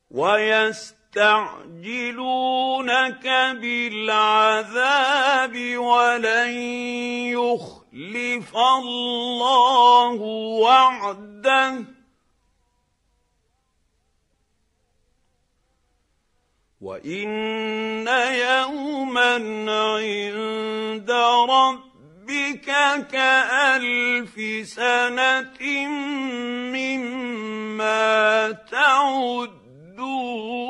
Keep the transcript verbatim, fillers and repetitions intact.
ويستعجلونك بالعذاب ولن يخلف الله وعده وإن يوما عند ربك كألف سنة مما تعدون.